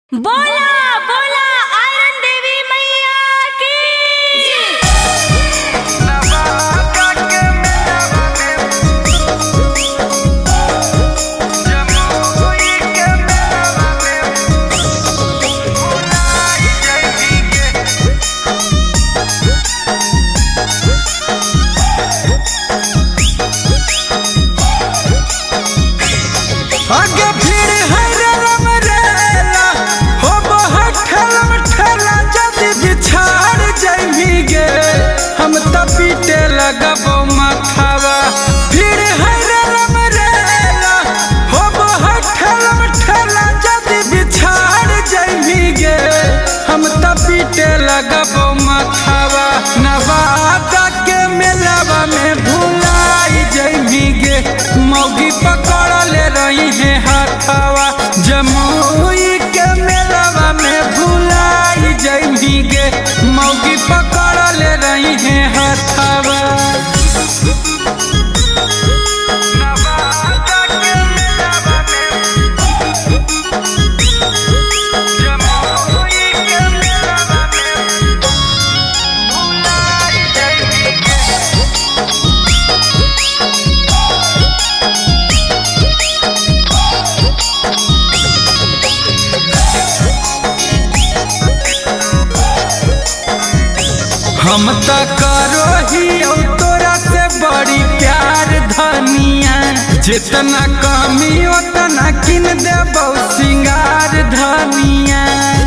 बोला बोला आयरन देवी मैया की आगे भीड़ है रम रेला हो बहुत ठेलम ठेला जदी बिछाड़ जइभी गे हम त पीटे लगबो माथावा भीड़ है रम रेला हो बहुत ठेलम ठेला जदी बिछाड़ जइभी गे हम त पीटे लगबो माथावा नवादा के मेलावा में भुलाई जइभी गे मौगी पकड़ ले रही है हाथावा जमुई के मेलावा में भुलाई जइभी गे मौगी पकड़ ले रही है हाथावा नवादा के मेलावा में जमुई के मेलावा में भुलाई जइभी गे हम त करो ही तोरा से बड़ी प्यार धनिया जितना कमी उतना किन देबो सिंगार धनिया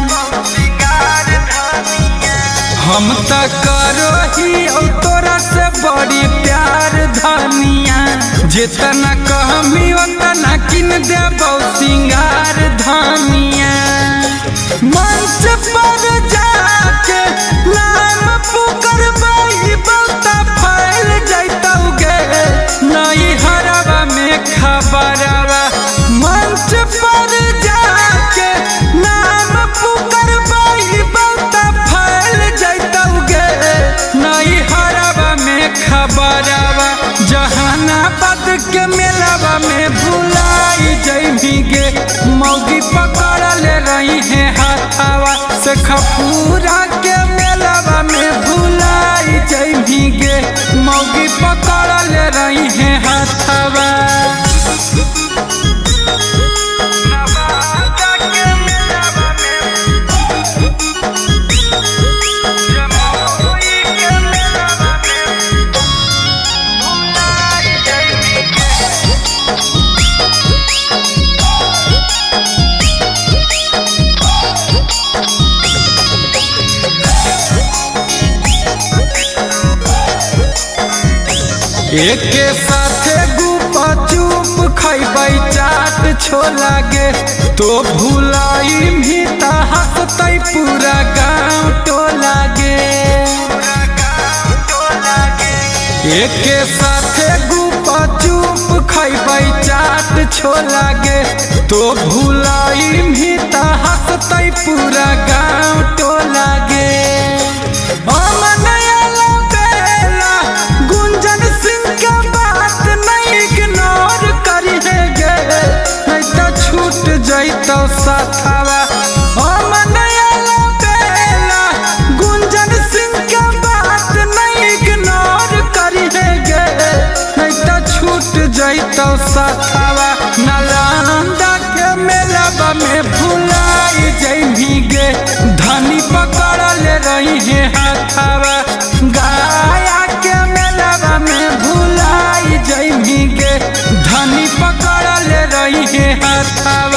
हम त करो ही तोरा से बड़ी प्यार धनिया जितना कमी उतना किन देबो सिंगार धनिया मंच पर जाके नाम पुकर बाई बहुता फैल जैतौ गे नई हरवा में खबरवा मंच पर जाके नाम पुकर बाई बहुता फैल जैतौ गे नई हरवा में खबरवा जहानाबाद के मेलावा में भुलाई जइभी गे मौगी पकड़ ले रही है हाथावा शेखपुरा के मेलावा में भुलाई जइभी गे मौगी पकड़ ले रही है हाथावा नवादा के मेलावा में जमुई के मेलावा में भुलाई जइभी गे एके साथे गुपा चुप खैबै चाट छोला गे तो भुलाई भी हंसतै पूरा गाँव टोला गे एके साथे गुपा चुप खैबै चाट छोला गे तो भुलाई भी हंसतै पूरा गाँव टोला गे अमन आला बेला गुंजन सिंह के बात नहीं इग्नोर करी है गे नहीं तो छूट जैतौ साथावा अमन आला बेला गुंजन सिंह के बात नहीं इग्नोर करी है गे नहीं तो छूट जैतौ साथावा नालंदा के मेलावा में भुलाई जइभी गे धनी पकड़ ले रही है हाथावा गाया के मेलावा में भुलाई जइभी गे धनी पकड़ ले रही है हाथावा।